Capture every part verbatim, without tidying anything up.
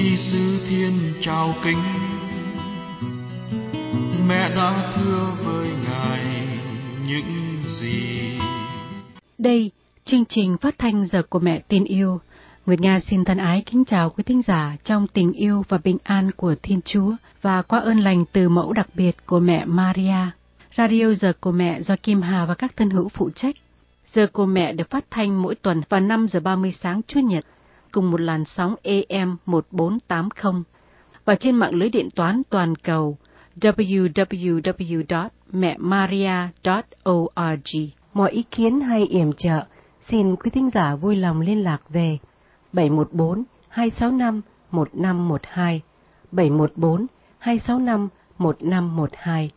Giêsu Thiên chào kính, mẹ đã thưa với Ngài những gì. Đây, chương trình phát thanh Giờ của Mẹ tin yêu. Nguyệt Nga xin thân ái kính chào quý thính giả trong tình yêu và bình an của Thiên Chúa và qua ơn lành từ mẫu đặc biệt của mẹ Maria. Radio Giờ của Mẹ do Kim Hà và các thân hữu phụ trách. Giờ của Mẹ được phát thanh mỗi tuần vào năm giờ ba mươi sáng Chủ nhật, cùng một làn sóng A M một bốn tám không và trên mạng lưới điện toán toàn cầu w w w chấm mẹ maria chấm org. Mọi ý kiến hay yểm trợ, xin quý thính giả vui lòng liên lạc về bảy một bốn hai sáu năm một năm một hai, bảy một bốn hai sáu năm một năm một hai.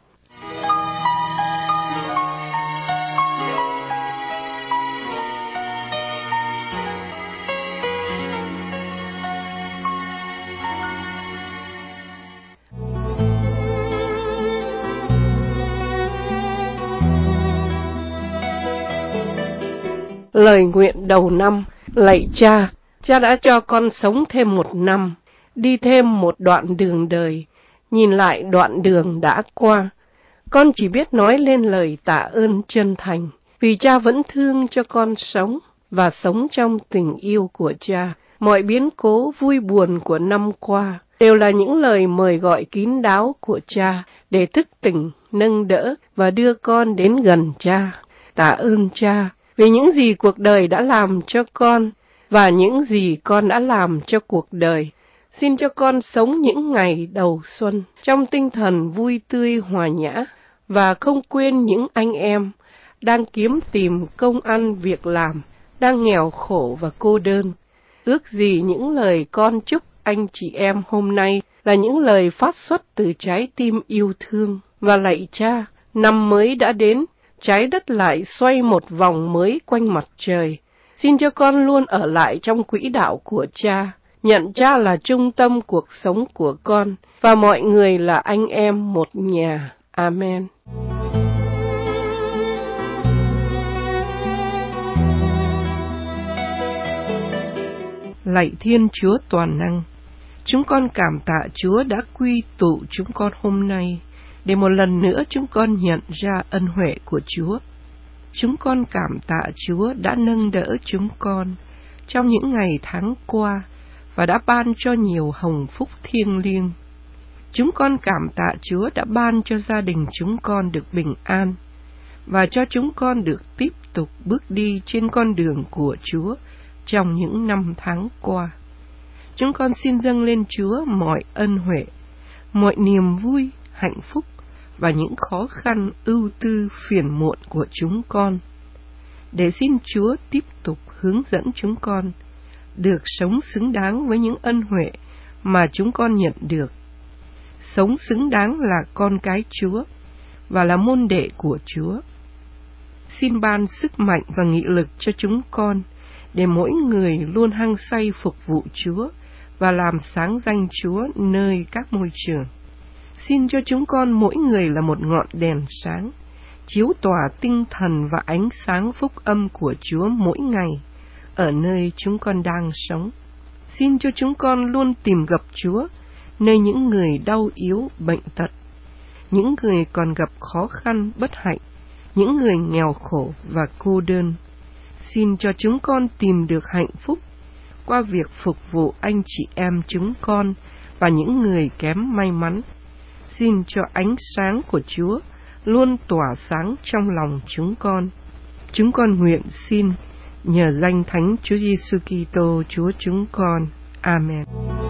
Lời nguyện đầu năm. Lạy Cha, Cha đã cho con sống thêm một năm, đi thêm một đoạn đường đời. Nhìn lại đoạn đường đã qua, con chỉ biết nói lên lời tạ ơn chân thành, vì Cha vẫn thương cho con sống và sống trong tình yêu của Cha. Mọi biến cố vui buồn của năm qua đều là những lời mời gọi kín đáo của Cha để thức tỉnh, nâng đỡ và đưa con đến gần Cha. Tạ ơn Cha vì những gì cuộc đời đã làm cho con và những gì con đã làm cho cuộc đời. Xin cho con sống những ngày đầu xuân trong tinh thần vui tươi hòa nhã và không quên những anh em đang kiếm tìm công ăn việc làm, đang nghèo khổ và cô đơn. Ước gì những lời con chúc anh chị em hôm nay là những lời phát xuất từ trái tim yêu thương. Và lạy Cha, năm mới đã đến, trái đất lại xoay một vòng mới quanh mặt trời. Xin cho con luôn ở lại trong quỹ đạo của Cha, nhận Cha là trung tâm cuộc sống của con, và mọi người là anh em một nhà. Amen. Lạy Thiên Chúa toàn năng, chúng con cảm tạ Chúa đã quy tụ chúng con hôm nay, để một lần nữa chúng con nhận ra ân huệ của Chúa. Chúng con cảm tạ Chúa đã nâng đỡ chúng con trong những ngày tháng qua và đã ban cho nhiều hồng phúc thiêng liêng. Chúng con cảm tạ Chúa đã ban cho gia đình chúng con được bình an và cho chúng con được tiếp tục bước đi trên con đường của Chúa trong những năm tháng qua. Chúng con xin dâng lên Chúa mọi ân huệ, mọi niềm vui, hạnh phúc và những khó khăn, ưu tư, phiền muộn của chúng con, để xin Chúa tiếp tục hướng dẫn chúng con được sống xứng đáng với những ân huệ mà chúng con nhận được. Sống xứng đáng là con cái Chúa và là môn đệ của Chúa. Xin ban sức mạnh và nghị lực cho chúng con, để mỗi người luôn hăng say phục vụ Chúa và làm sáng danh Chúa nơi các môi trường. Xin cho chúng con mỗi người là một ngọn đèn sáng, chiếu tỏa tinh thần và ánh sáng phúc âm của Chúa mỗi ngày, ở nơi chúng con đang sống. Xin cho chúng con luôn tìm gặp Chúa, nơi những người đau yếu, bệnh tật, những người còn gặp khó khăn, bất hạnh, những người nghèo khổ và cô đơn. Xin cho chúng con tìm được hạnh phúc qua việc phục vụ anh chị em chúng con và những người kém may mắn. Xin cho ánh sáng của Chúa luôn tỏa sáng trong lòng chúng con. Chúng con nguyện xin nhờ danh Thánh Chúa Giêsu Kitô Chúa chúng con. Amen.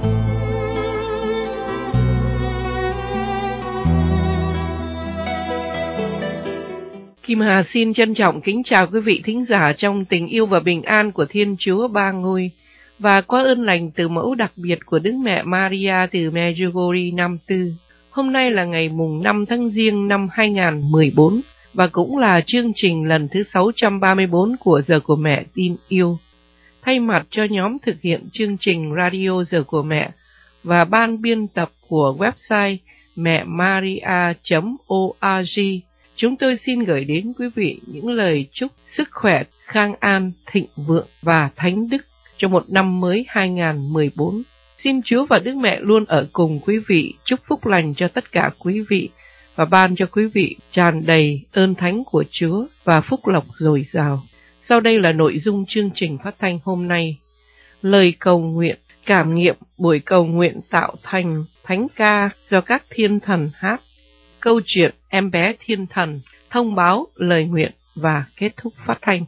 Kim Hà xin trân trọng kính chào quý vị thính giả trong tình yêu và bình an của Thiên Chúa Ba Ngôi, và qua ơn lành từ mẫu đặc biệt của Đức Mẹ Maria từ Medjugorje năm tư. Hôm nay là ngày mùng năm tháng Giêng năm hai nghìn không trăm mười bốn và cũng là chương trình lần thứ sáu trăm ba mươi bốn của Giờ của Mẹ tin yêu. Thay mặt cho nhóm thực hiện chương trình Radio Giờ của Mẹ và ban biên tập của website mẹ maria chấm org, chúng tôi xin gửi đến quý vị những lời chúc sức khỏe, khang an, thịnh vượng và thánh đức cho một năm mới hai nghìn không trăm mười bốn. Xin Chúa và Đức Mẹ luôn ở cùng quý vị, chúc phúc lành cho tất cả quý vị và ban cho quý vị tràn đầy ơn thánh của Chúa và phúc lộc dồi dào. Sau đây là nội dung chương trình phát thanh hôm nay. Lời cầu nguyện, cảm nghiệm buổi cầu nguyện tạo thành thánh ca do các thiên thần hát, câu chuyện em bé thiên thần, thông báo lời nguyện và kết thúc phát thanh.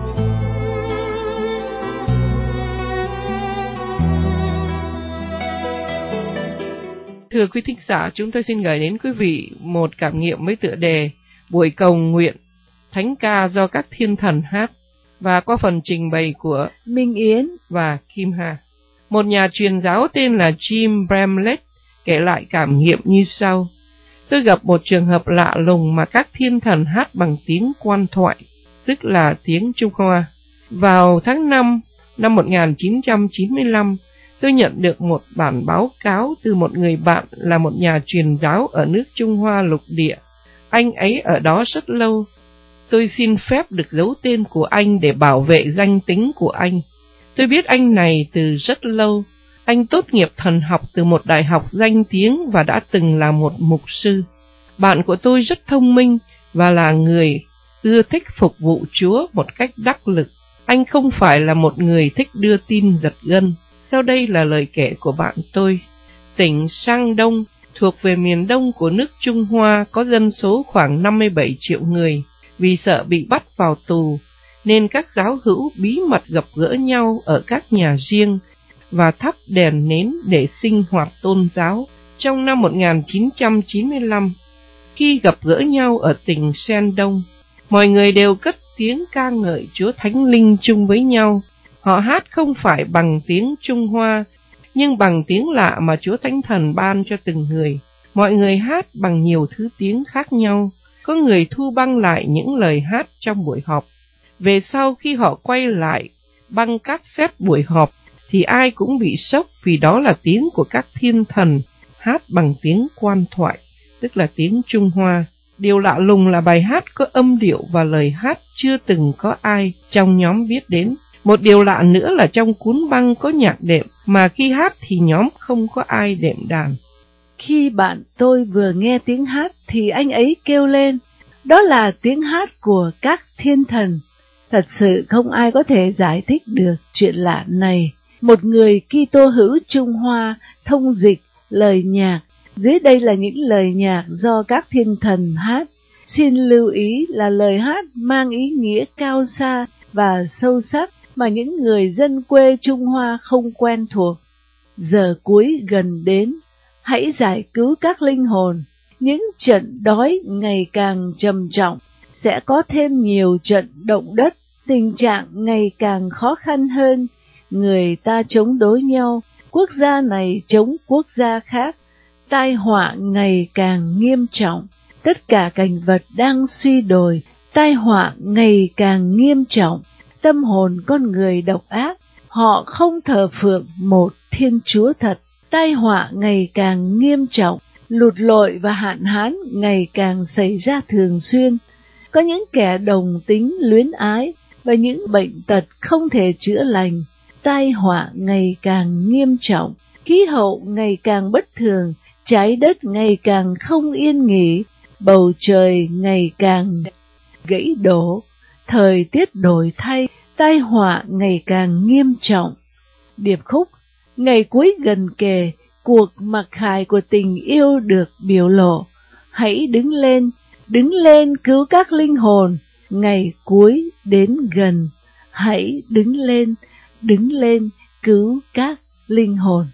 Thưa quý thính giả, chúng tôi xin gửi đến quý vị một cảm nghiệm với tựa đề buổi cầu nguyện, thánh ca do các thiên thần hát, và qua phần trình bày của Minh Yến và Kim Hà. Một nhà truyền giáo tên là Jim Bramlett kể lại cảm nghiệm như sau. Tôi gặp một trường hợp lạ lùng mà các thiên thần hát bằng tiếng quan thoại, tức là tiếng Trung Hoa. Vào tháng năm năm một nghìn chín trăm chín mươi lăm, tôi nhận được một bản báo cáo từ một người bạn là một nhà truyền giáo ở nước Trung Hoa lục địa. Anh ấy ở đó rất lâu. Tôi xin phép được giấu tên của anh để bảo vệ danh tính của anh. Tôi biết anh này từ rất lâu. Anh tốt nghiệp thần học từ một đại học danh tiếng và đã từng là một mục sư. Bạn của tôi rất thông minh và là người ưa thích phục vụ Chúa một cách đắc lực. Anh không phải là một người thích đưa tin giật gân. Sau đây là lời kể của bạn tôi. Tỉnh Sang Đông thuộc về miền đông của nước Trung Hoa có dân số khoảng năm mươi bảy triệu người. Vì sợ bị bắt vào tù, nên các giáo hữu bí mật gặp gỡ nhau ở các nhà riêng và thắp đèn nến để sinh hoạt tôn giáo. Trong năm một nghìn chín trăm chín mươi lăm, khi gặp gỡ nhau ở tỉnh Sen Đông, mọi người đều cất tiếng ca ngợi Chúa Thánh Linh chung với nhau. Họ hát không phải bằng tiếng Trung Hoa, nhưng bằng tiếng lạ mà Chúa Thánh Thần ban cho từng người. Mọi người hát bằng nhiều thứ tiếng khác nhau. Có người thu băng lại những lời hát trong buổi họp. Về sau khi họ quay lại băng cassette buổi họp, thì ai cũng bị sốc vì đó là tiếng của các thiên thần hát bằng tiếng quan thoại, tức là tiếng Trung Hoa. Điều lạ lùng là bài hát có âm điệu và lời hát chưa từng có ai trong nhóm biết đến. Một điều lạ nữa là trong cuốn băng có nhạc đệm, mà khi hát thì nhóm không có ai đệm đàn. Khi bạn tôi vừa nghe tiếng hát thì anh ấy kêu lên, đó là tiếng hát của các thiên thần. Thật sự không ai có thể giải thích được chuyện lạ này. Một người Kitô hữu Trung Hoa thông dịch lời nhạc. Dưới đây là những lời nhạc do các thiên thần hát. Xin lưu ý là lời hát mang ý nghĩa cao xa và sâu sắc mà những người dân quê Trung Hoa không quen thuộc. Giờ cuối gần đến, hãy giải cứu các linh hồn. Những trận đói ngày càng trầm trọng, sẽ có thêm nhiều trận động đất, tình trạng ngày càng khó khăn hơn. Người ta chống đối nhau, quốc gia này chống quốc gia khác, tai họa ngày càng nghiêm trọng. Tất cả cảnh vật đang suy đồi, tai họa ngày càng nghiêm trọng. Tâm hồn con người độc ác, họ không thờ phượng một Thiên Chúa thật. Tai họa ngày càng nghiêm trọng, lụt lội và hạn hán ngày càng xảy ra thường xuyên. Có những kẻ đồng tính luyến ái và những bệnh tật không thể chữa lành. Tai họa ngày càng nghiêm trọng, khí hậu ngày càng bất thường, trái đất ngày càng không yên nghỉ, bầu trời ngày càng gãy đổ, thời tiết đổi thay, tai họa ngày càng nghiêm trọng. Điệp khúc ngày cuối gần kề, cuộc mặc khải của tình yêu được biểu lộ. Hãy đứng lên, đứng lên cứu các linh hồn, ngày cuối đến gần. Hãy đứng lên, đứng lên cứu các linh hồn.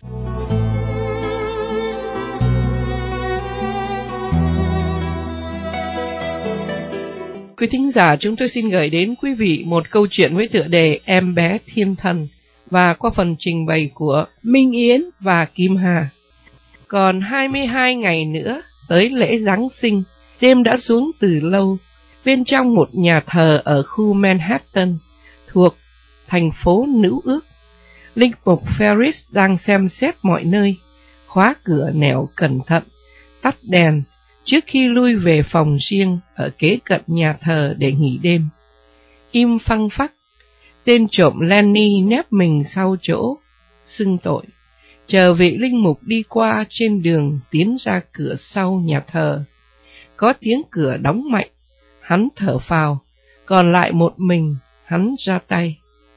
Quý thính giả, chúng tôi xin gửi đến quý vị một câu chuyện với tựa đề Em bé thiên thần, và qua phần trình bày của Minh Yến và Kim Hà. Còn hai mươi hai ngày nữa tới lễ Giáng sinh, đêm đã xuống từ lâu. Bên trong một nhà thờ ở khu Manhattan thuộc thành phố Nữ Ước, linh mục Ferris đang xem xét mọi nơi, khóa cửa nẻo cẩn thận, tắt đèn trước khi lui về phòng riêng ở kế cận nhà thờ để nghỉ đêm. Im phăng phắc, tên trộm Lenny nép mình sau chỗ xưng tội. chờ vị linh mục đi qua trên đường tiến ra cửa sau nhà thờ. Có tiếng cửa đóng mạnh, hắn thở phào, còn lại một mình, hắn ra tay.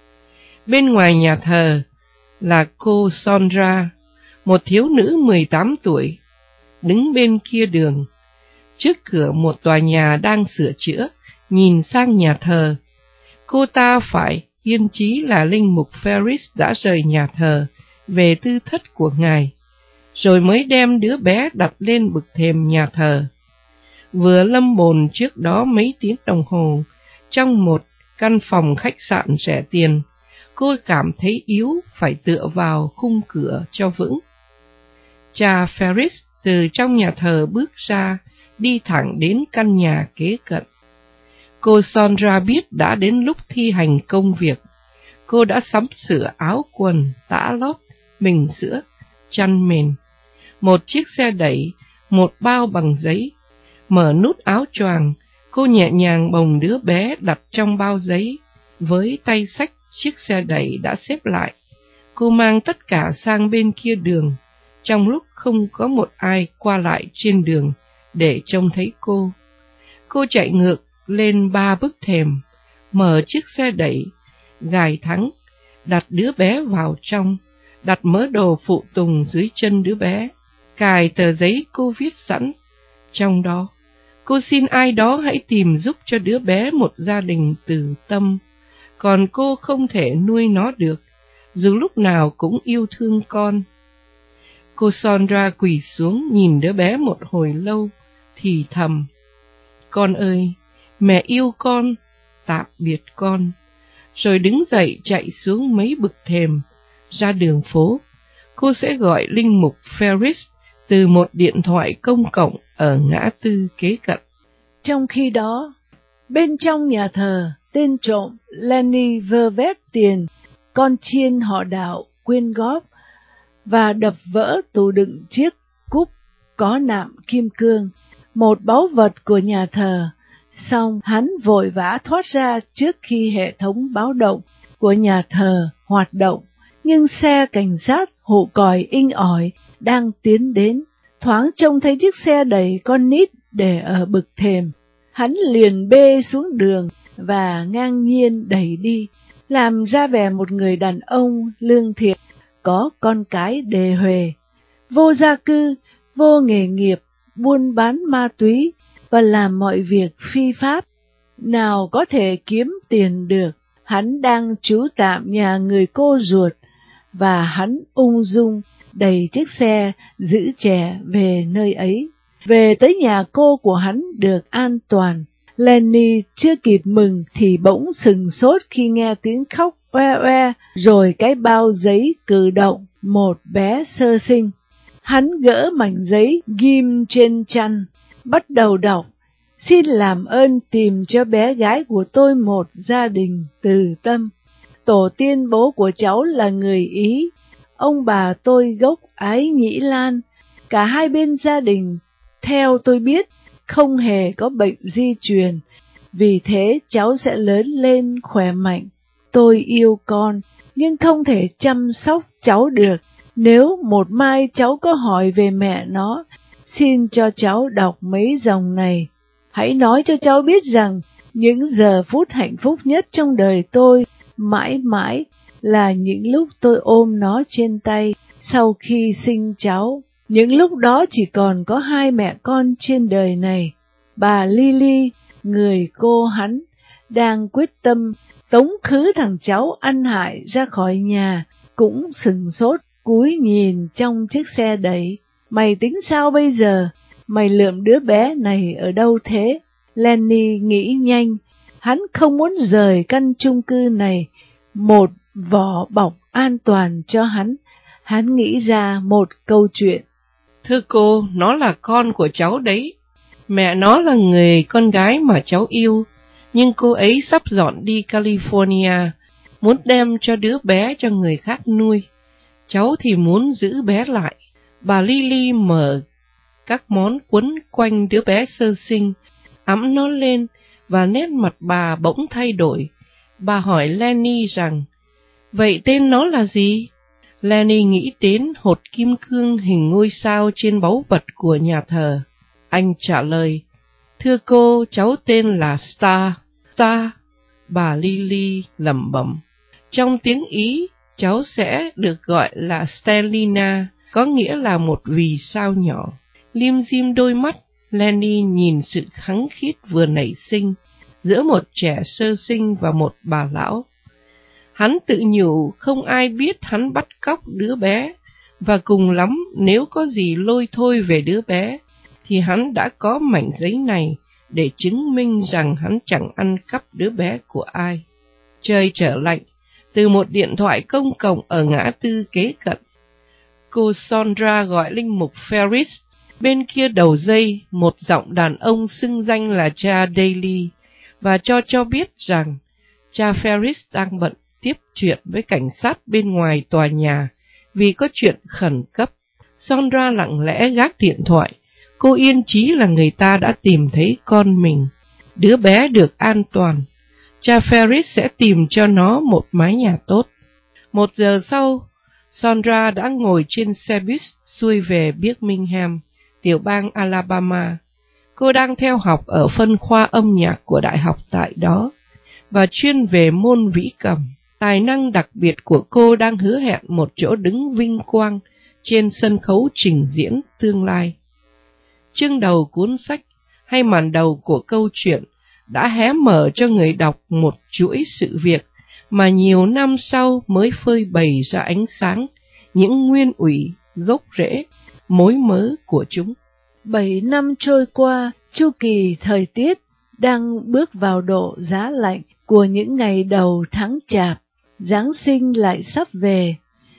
Bên ngoài nhà thờ là cô Sondra, một thiếu nữ mười tám tuổi, đứng bên kia đường, trước cửa một tòa nhà đang sửa chữa, nhìn sang nhà thờ. Cô ta phải yên chí là linh mục Ferris đã rời nhà thờ về tư thất của ngài, rồi mới đem đứa bé đặt lên bục thềm nhà thờ. Vừa lâm bồn trước đó mấy tiếng đồng hồ, trong một căn phòng khách sạn rẻ tiền, cô cảm thấy yếu, phải tựa vào khung cửa cho vững. Cha Ferris từ trong nhà thờ bước ra, đi thẳng đến căn nhà kế cận. Cô Sondra biết đã đến lúc thi hành công việc. Cô đã sắm sửa áo quần, tã lót, bình sữa, chăn mền, một chiếc xe đẩy, một bao bằng giấy. Mở nút áo choàng, cô nhẹ nhàng bồng đứa bé đặt trong bao giấy, với tay xách chiếc xe đẩy đã xếp lại. Cô mang tất cả sang bên kia đường, trong lúc không có một ai qua lại trên đường để trông thấy cô. Cô chạy ngược lên ba bức thềm, mở chiếc xe đẩy, gài thắng, đặt đứa bé vào trong, đặt mớ đồ phụ tùng dưới chân đứa bé, cài tờ giấy cô viết sẵn. Trong đó, cô xin ai đó hãy tìm giúp cho đứa bé một gia đình từ tâm, còn cô không thể nuôi nó được, dù lúc nào cũng yêu thương con. Cô Sondra quỳ xuống nhìn đứa bé một hồi lâu, thì thầm: "Con ơi, mẹ yêu con, tạm biệt con." Rồi đứng dậy chạy xuống mấy bậc thềm, ra đường phố. Cô sẽ gọi linh mục Ferris từ một điện thoại công cộng ở ngã tư kế cận. Trong khi đó, bên trong nhà thờ, tên trộm Lenny vơ vét tiền con chiên họ Đạo quyên góp và đập vỡ tủ đựng chiếc cúp có nạm kim cương, một báu vật của nhà thờ. Xong hắn vội vã thoát ra trước khi hệ thống báo động của nhà thờ hoạt động, nhưng xe cảnh sát hụ còi inh ỏi đang tiến đến. Thoáng trông thấy chiếc xe đẩy con nít để ở bậc thềm, hắn liền bê xuống đường và ngang nhiên đẩy đi, làm ra vẻ một người đàn ông lương thiện, có con cái đề huề, vô gia cư, vô nghề nghiệp, buôn bán ma túy và làm mọi việc phi pháp, nào có thể kiếm tiền được. Hắn đang trú tạm nhà người cô ruột, và hắn ung dung đẩy chiếc xe giữ trẻ về nơi ấy. Về tới nhà cô của hắn được an toàn, Lenny chưa kịp mừng thì bỗng sừng sốt khi nghe tiếng khóc oe oe, rồi cái bao giấy cử động, một bé sơ sinh. Hắn gỡ mảnh giấy ghim trên chăn, bắt đầu đọc: "Xin làm ơn tìm cho bé gái của tôi một gia đình từ tâm. Tổ tiên bố của cháu là người Ý, ông bà tôi gốc Ái Nhĩ Lan. Cả hai bên gia đình, theo tôi biết, không hề có bệnh di truyền, vì thế cháu sẽ lớn lên khỏe mạnh. Tôi yêu con, nhưng không thể chăm sóc cháu được. Nếu một mai cháu có hỏi về mẹ nó, xin cho cháu đọc mấy dòng này. Hãy nói cho cháu biết rằng những giờ phút hạnh phúc nhất trong đời tôi mãi mãi là những lúc tôi ôm nó trên tay sau khi sinh cháu. Những lúc đó chỉ còn có hai mẹ con trên đời này. Bà Lily, người cô hắn, đang quyết tâm tống khứ thằng cháu ăn hại ra khỏi nhà, cũng sừng sốt cúi nhìn trong chiếc xe đẩy. Mày tính sao bây giờ? Mày lượm đứa bé này ở đâu thế?" Lenny nghĩ nhanh, hắn không muốn rời căn chung cư này, một vỏ bọc an toàn cho hắn. Hắn nghĩ ra một câu chuyện. "Thưa cô, nó là con của cháu đấy. Mẹ nó là người con gái mà cháu yêu, nhưng cô ấy sắp dọn đi California, muốn đem cho đứa bé cho người khác nuôi. Cháu thì muốn giữ bé lại." Bà Lily mở các món quấn quanh đứa bé sơ sinh, ẵm nó lên, và nét mặt bà bỗng thay đổi. Bà hỏi Lenny rằng: "Vậy tên nó là gì?" Lenny nghĩ đến hột kim cương hình ngôi sao trên báu vật của nhà thờ. Anh trả lời, thưa cô, cháu tên là Star. Star, bà Lily lẩm bẩm. Trong tiếng Ý, cháu sẽ được gọi là Stellina, có nghĩa là một vì sao nhỏ. Lim dim đôi mắt, Lenny nhìn sự khăng khít vừa nảy sinh giữa một trẻ sơ sinh và một bà lão. Hắn tự nhủ không ai biết hắn bắt cóc đứa bé, và cùng lắm nếu có gì lôi thôi về đứa bé, thì hắn đã có mảnh giấy này để chứng minh rằng hắn chẳng ăn cắp đứa bé của ai. Trời trở lạnh, từ một điện thoại công cộng ở ngã tư kế cận, cô Sondra gọi linh mục Ferris. Bên kia đầu dây, một giọng đàn ông xưng danh là cha Daly, và cho cho biết rằng cha Ferris đang bận tiếp chuyện với cảnh sát bên ngoài tòa nhà vì có chuyện khẩn cấp. Sondra lặng lẽ gác điện thoại. Cô yên chí là người ta đã tìm thấy con mình. Đứa bé được an toàn. Cha Ferris sẽ tìm cho nó một mái nhà tốt. Một giờ sau, Sondra đã ngồi trên xe bus xuôi về Birmingham, tiểu bang Alabama. Cô đang theo học ở phân khoa âm nhạc của đại học tại đó, và chuyên về môn vĩ cầm. Tài năng đặc biệt của cô đang hứa hẹn một chỗ đứng vinh quang trên sân khấu trình diễn tương lai. Chương đầu cuốn sách hay màn đầu của câu chuyện đã hé mở cho người đọc một chuỗi sự việc mà nhiều năm sau mới phơi bày ra ánh sáng những nguyên ủy, gốc rễ, mối mớ của chúng. Bảy năm trôi qua, chu kỳ thời tiết đang bước vào độ giá lạnh của những ngày đầu tháng Chạp. Giáng sinh lại sắp về.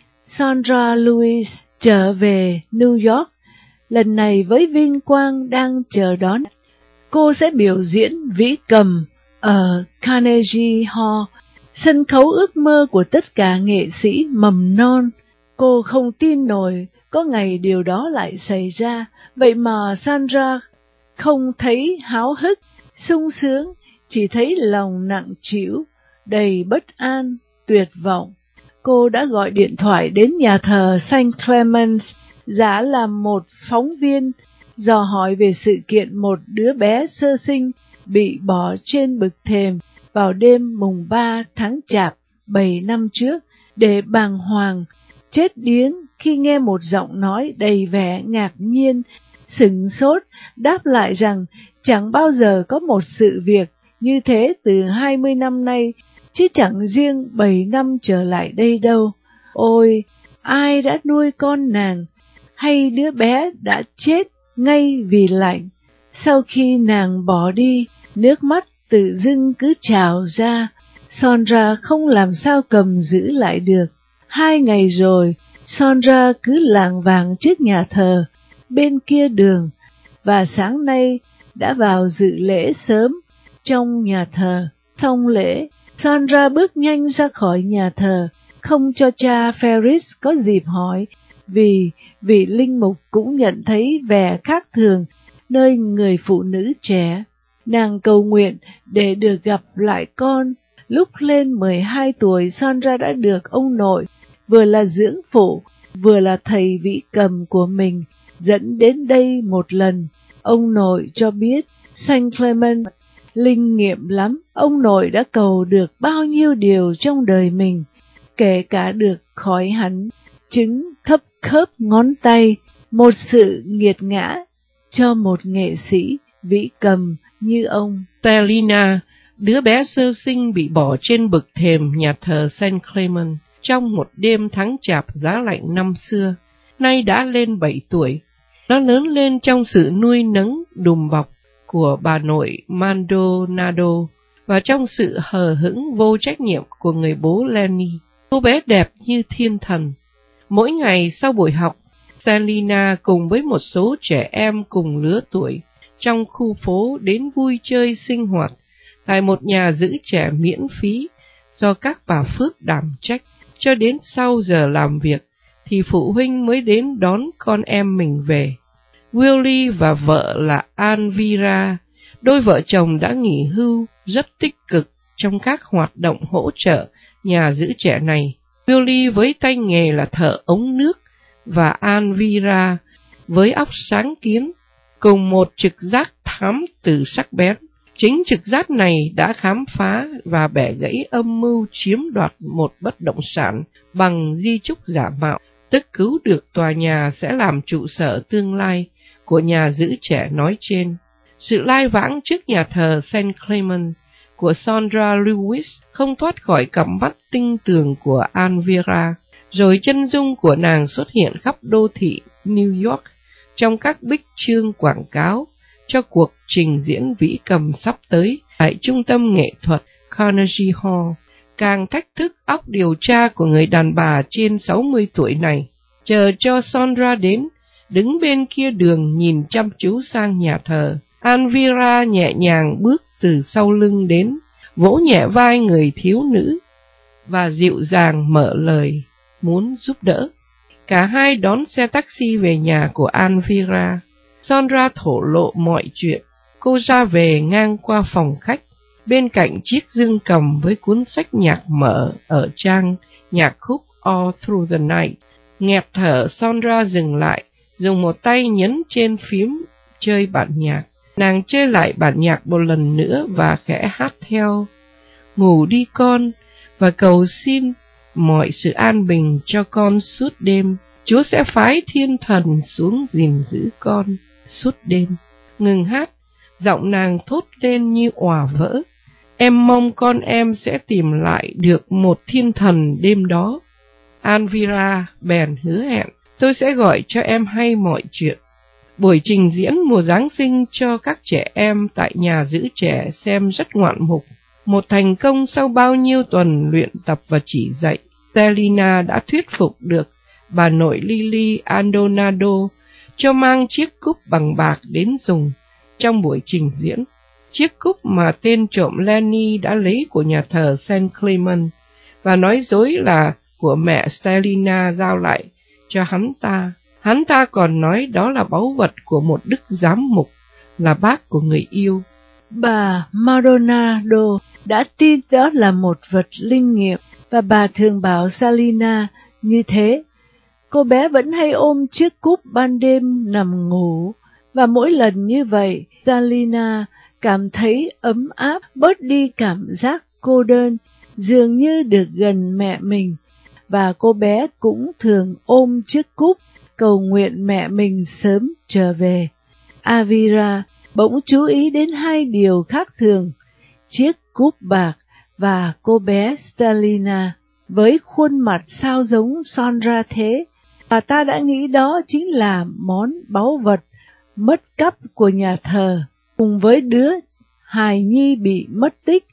Sondra Lewis trở về New York, lần này với vinh quang đang chờ đón. Cô sẽ biểu diễn vĩ cầm ở Carnegie Hall, sân khấu ước mơ của tất cả nghệ sĩ mầm non. Cô không tin nổi có ngày điều đó lại xảy ra, vậy mà Sondra không thấy háo hức, sung sướng, chỉ thấy lòng nặng trĩu, đầy bất an, tuyệt vọng. Cô đã gọi điện thoại đến nhà thờ Saint Clemens, giả làm một phóng viên, dò hỏi về sự kiện một đứa bé sơ sinh bị bỏ trên bậc thềm vào đêm mùng ba tháng Chạp bảy năm trước, để bàng hoàng, chết điếng khi nghe một giọng nói đầy vẻ ngạc nhiên, sửng sốt, đáp lại rằng chẳng bao giờ có một sự việc như thế từ hai mươi năm nay, chứ chẳng riêng bảy năm trở lại đây đâu. Ôi, ai đã nuôi con nàng, hay đứa bé đã chết ngay vì lạnh? Sau khi nàng bỏ đi, nước mắt tự dưng cứ trào ra, Sondra không làm sao cầm giữ lại được. Hai ngày rồi, Sondra cứ lảng vảng trước nhà thờ, bên kia đường, và sáng nay đã vào dự lễ sớm trong nhà thờ. Xong lễ, Sondra bước nhanh ra khỏi nhà thờ, không cho cha Ferris có dịp hỏi, vì vị linh mục cũng nhận thấy vẻ khác thường nơi người phụ nữ trẻ. Nàng cầu nguyện để được gặp lại con. Lúc lên mười hai tuổi, Sondra đã được ông nội, vừa là dưỡng phụ, vừa là thầy vĩ cầm của mình, dẫn đến đây một lần. Ông nội cho biết Saint Clement linh nghiệm lắm. Ông nội đã cầu được bao nhiêu điều trong đời mình, kể cả được khỏi hẳn chứng thấp khớp ngón tay, một sự nghiệt ngã cho một nghệ sĩ vĩ cầm như ông. Stellina, đứa bé sơ sinh bị bỏ trên bậc thềm nhà thờ Saint Clement trong một đêm tháng Chạp giá lạnh năm xưa, nay đã lên bảy tuổi. Nó lớn lên trong sự nuôi nấng đùm bọc của bà nội Maldonado và trong sự hờ hững vô trách nhiệm của người bố Lenny. Cô bé đẹp như thiên thần. Mỗi ngày sau buổi học, Stellina cùng với một số trẻ em cùng lứa tuổi trong khu phố đến vui chơi sinh hoạt tại một nhà giữ trẻ miễn phí do các bà Phước đảm trách. Cho đến sau giờ làm việc thì phụ huynh mới đến đón con em mình về. Willie và vợ là Anvira, đôi vợ chồng đã nghỉ hưu, rất tích cực trong các hoạt động hỗ trợ nhà giữ trẻ này. Billy với tay nghề là thợ ống nước và Elvira với óc sáng kiến cùng một trực giác thám tử sắc bén. Chính trực giác này đã khám phá và bẻ gãy âm mưu chiếm đoạt một bất động sản bằng di chúc giả mạo, tức cứu được tòa nhà sẽ làm trụ sở tương lai của nhà giữ trẻ nói trên. Sự lai vãng trước nhà thờ Saint Clement của Sandra Lewis không thoát khỏi cặp mắt tinh tường của Elvira, rồi chân dung của nàng xuất hiện khắp đô thị New York trong các bích chương quảng cáo cho cuộc trình diễn vĩ cầm sắp tới tại trung tâm nghệ thuật Carnegie Hall, càng thách thức óc điều tra của người đàn bà trên sáu mươi tuổi này. Chờ cho Sandra đến, đứng bên kia đường nhìn chăm chú sang nhà thờ, Elvira nhẹ nhàng bước từ sau lưng đến, vỗ nhẹ vai người thiếu nữ và dịu dàng mở lời muốn giúp đỡ. Cả hai đón xe taxi về nhà của Elvira. Sandra thổ lộ mọi chuyện. Cô ra về ngang qua phòng khách, bên cạnh chiếc dương cầm với cuốn sách nhạc mở ở trang nhạc khúc All Through the Night. Nghẹt thở, Sandra dừng lại, dùng một tay nhấn trên phím chơi bản nhạc. Nàng chơi lại bản nhạc một lần nữa và khẽ hát theo: ngủ đi con, và cầu xin mọi sự an bình cho con suốt đêm. Chúa sẽ phái thiên thần xuống gìn giữ con suốt đêm. Ngừng hát, giọng nàng thốt lên như òa vỡ: em mong con em sẽ tìm lại được một thiên thần đêm đó. Elvira bèn hứa hẹn: tôi sẽ gọi cho em hay mọi chuyện. Buổi trình diễn mùa Giáng sinh cho các trẻ em tại nhà giữ trẻ xem rất ngoạn mục. Một thành công sau bao nhiêu tuần luyện tập và chỉ dạy. Selina đã thuyết phục được bà nội Lily Aldonado cho mang chiếc cúp bằng bạc đến dùng trong buổi trình diễn. Chiếc cúp mà tên trộm Lenny đã lấy của nhà thờ Saint Clement và nói dối là của mẹ Selina giao lại cho hắn ta. Hắn ta còn nói đó là báu vật của một đức giám mục, là bác của người yêu. Bà Maldonado đã tin đó là một vật linh nghiệm và bà thường bảo Selina như thế. Cô bé vẫn hay ôm chiếc cúp ban đêm nằm ngủ, và mỗi lần như vậy, Selina cảm thấy ấm áp, bớt đi cảm giác cô đơn, dường như được gần mẹ mình, và cô bé cũng thường ôm chiếc cúp, cầu nguyện mẹ mình sớm trở về. Elvira bỗng chú ý đến hai điều khác thường: chiếc cúp bạc và cô bé Selina với khuôn mặt sao giống Sandra thế. Bà ta đã nghĩ đó chính là món báu vật mất cắp của nhà thờ, cùng với đứa hài nhi bị mất tích.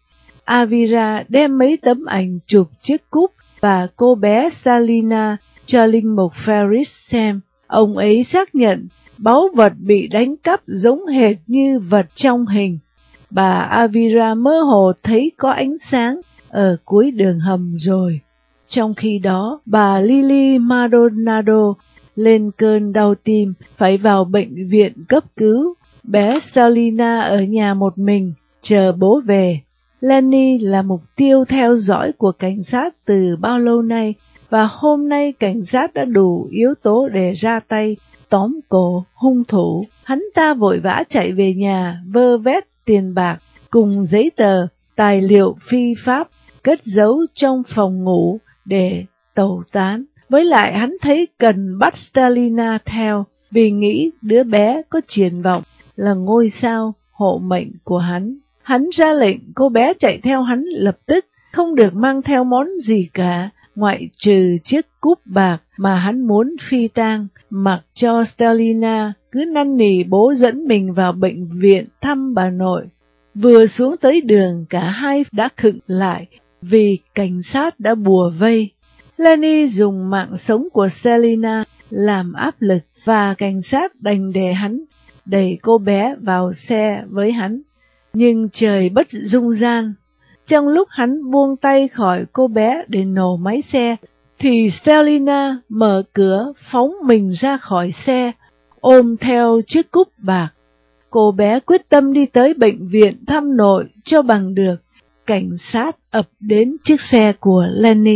Elvira đem mấy tấm ảnh chụp chiếc cúp và cô bé Selina cho linh mục Ferris xem. Ông ấy xác nhận báu vật bị đánh cắp giống hệt như vật trong hình. Bà Elvira mơ hồ thấy có ánh sáng ở cuối đường hầm rồi. Trong khi đó, bà Lily Maldonado lên cơn đau tim, phải vào bệnh viện cấp cứu. Bé Selina ở nhà một mình, chờ bố về. Lenny là mục tiêu theo dõi của cảnh sát từ bao lâu nay, và hôm nay cảnh sát đã đủ yếu tố để ra tay, tóm cổ hung thủ. Hắn ta vội vã chạy về nhà, vơ vét tiền bạc, cùng giấy tờ, tài liệu phi pháp, cất giấu trong phòng ngủ để tẩu tán. Với lại hắn thấy cần bắt Selina theo, vì nghĩ đứa bé có triển vọng là ngôi sao hộ mệnh của hắn. Hắn ra lệnh cô bé chạy theo hắn lập tức, không được mang theo món gì cả, ngoại trừ chiếc cúp bạc mà hắn muốn phi tang, mặc cho Selina cứ năn nỉ bố dẫn mình vào bệnh viện thăm bà nội. Vừa xuống tới đường, cả hai đã khựng lại vì cảnh sát đã bùa vây. Lenny dùng mạng sống của Selina làm áp lực, và cảnh sát đành để hắn đẩy cô bé vào xe với hắn. Nhưng trời bất dung gian, trong lúc hắn buông tay khỏi cô bé để nổ máy xe, thì Selina mở cửa phóng mình ra khỏi xe, ôm theo chiếc cúp bạc. Cô bé quyết tâm đi tới bệnh viện thăm nội cho bằng được. Cảnh sát ập đến chiếc xe của Lenny.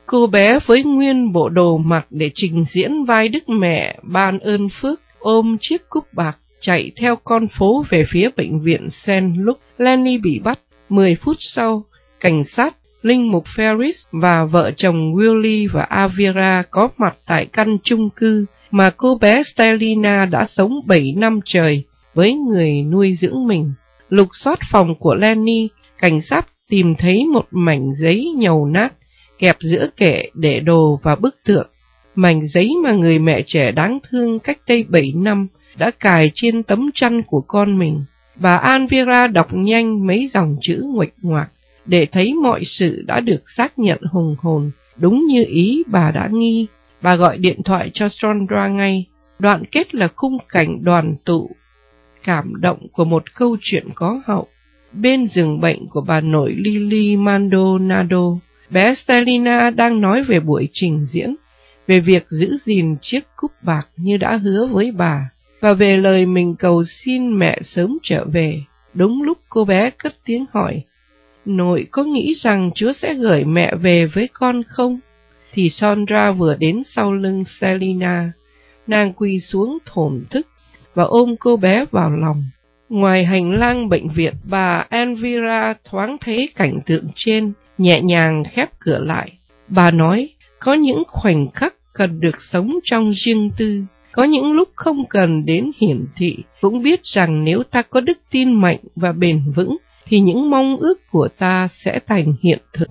Cô bé với nguyên bộ đồ mặc để trình diễn vai Đức Mẹ ban ơn phước, ôm chiếc cúp bạc, chạy theo con phố về phía bệnh viện Saint Luke. Lenny bị bắt. Mười phút sau, cảnh sát, linh mục Ferris và vợ chồng Willie và Avira có mặt tại căn chung cư mà cô bé Stelina đã sống bảy năm trời với người nuôi dưỡng mình. Lục soát phòng của Lenny, cảnh sát tìm thấy một mảnh giấy nhầu nát kẹp giữa kệ để đồ và bức tượng. Mảnh giấy mà người mẹ trẻ đáng thương cách đây bảy năm đã cài trên tấm chăn của con mình. Bà Anvira đọc nhanh mấy dòng chữ nguệch ngoạc để thấy mọi sự đã được xác nhận hùng hồn, đúng như ý bà đã nghi. Bà gọi điện thoại cho Sondra ngay. Đoạn kết là khung cảnh đoàn tụ cảm động của một câu chuyện có hậu. Bên giường bệnh của bà nội Lily Maldonado, bé Stelina đang nói về buổi trình diễn, về việc giữ gìn chiếc cúp bạc như đã hứa với bà, và về lời mình cầu xin mẹ sớm trở về. Đúng lúc cô bé cất tiếng hỏi, nội có nghĩ rằng Chúa sẽ gửi mẹ về với con không? Thì Sondra vừa đến sau lưng Stelina. Nàng quỳ xuống thổn thức và ôm cô bé vào lòng. Ngoài hành lang bệnh viện, bà Anvira thoáng thấy cảnh tượng trên, nhẹ nhàng khép cửa lại. Bà nói, có những khoảnh khắc cần được sống trong riêng tư, có những lúc không cần đến hiển thị, cũng biết rằng nếu ta có đức tin mạnh và bền vững, thì những mong ước của ta sẽ thành hiện thực.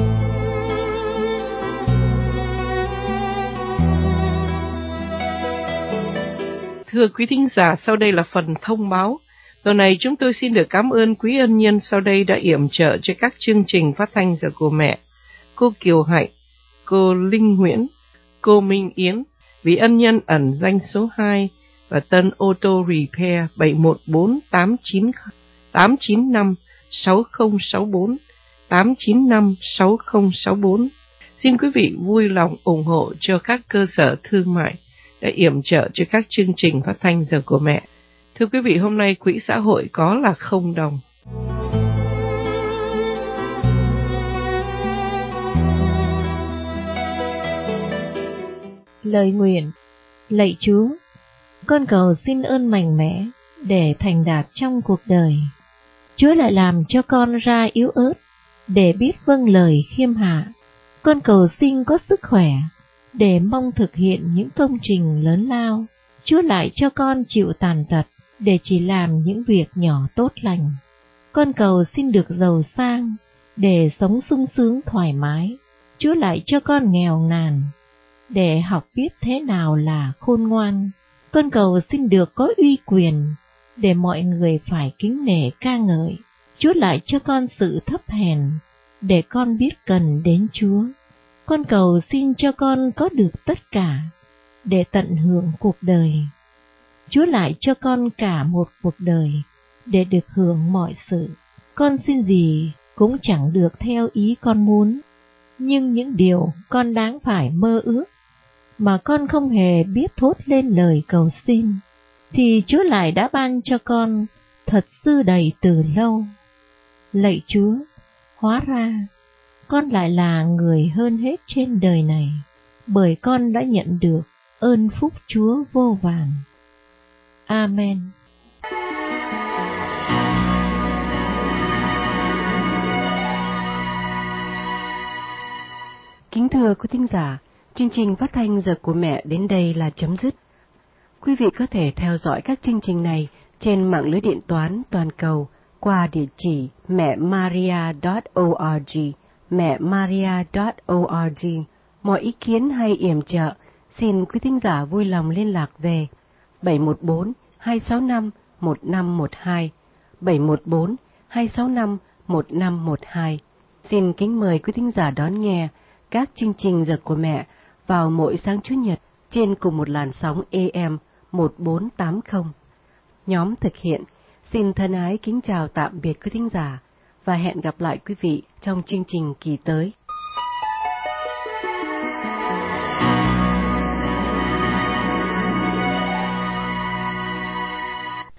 Thưa quý thính giả, sau đây là phần thông báo. Tuần này chúng tôi xin được cảm ơn quý ân nhân sau đây đã yểm trợ cho các chương trình phát thanh Giờ của Mẹ. Cô Kiều Hạnh, cô Linh Nguyễn, cô Minh Yến, vị ân nhân ẩn danh số hai và Tân Auto Repair bảy một bốn tám chín tám chín năm sáu không sáu bốn tám chín năm sáu không sáu bốn. Xin quý vị vui lòng ủng hộ cho các cơ sở thương mại đã yểm trợ cho các chương trình phát thanh Giờ của Mẹ. Thưa quý vị, hôm nay quỹ xã hội có là không đồng. Lời nguyện. Lạy Chúa, con cầu xin ơn mạnh mẽ để thành đạt trong cuộc đời. Chúa lại làm cho con ra yếu ớt để biết vâng lời khiêm hạ. Con cầu xin có sức khỏe để mong thực hiện những công trình lớn lao. Chúa lại cho con chịu tàn tật để chỉ làm những việc nhỏ tốt lành. Con cầu xin được giàu sang để sống sung sướng thoải mái. Chúa lại cho con nghèo nàn để học biết thế nào là khôn ngoan. Con cầu xin được có uy quyền để mọi người phải kính nể ca ngợi. Chúa lại cho con sự thấp hèn để con biết cần đến Chúa. Con cầu xin cho con có được tất cả để tận hưởng cuộc đời. Chúa lại cho con cả một cuộc đời để được hưởng mọi sự. Con xin gì cũng chẳng được theo ý con muốn, nhưng những điều con đáng phải mơ ước mà con không hề biết thốt lên lời cầu xin, thì Chúa lại đã ban cho con thật dư đầy từ lâu. Lạy Chúa, hóa ra con lại là người hơn hết trên đời này, bởi con đã nhận được ơn phúc Chúa vô vàn. Amen. Kính thưa quý thính giả, chương trình phát thanh Giờ của Mẹ đến đây là chấm dứt. Quý vị có thể theo dõi các chương trình này trên mạng lưới điện toán toàn cầu qua địa chỉ mẹ maria chấm org, mẹ maria chấm org. Mọi ý kiến hay yểm trợ, xin quý thính giả vui lòng liên lạc về bảy một bốn hai sáu năm một năm một hai, bảy một bốn hai sáu năm một năm một hai. Xin kính mời quý thính giả đón nghe các chương trình Giờ của Mẹ vào mỗi sáng Chủ nhật trên cùng một làn sóng A M một bốn tám không. Nhóm thực hiện xin thân ái kính chào tạm biệt quý thính giả và hẹn gặp lại quý vị trong chương trình kỳ tới.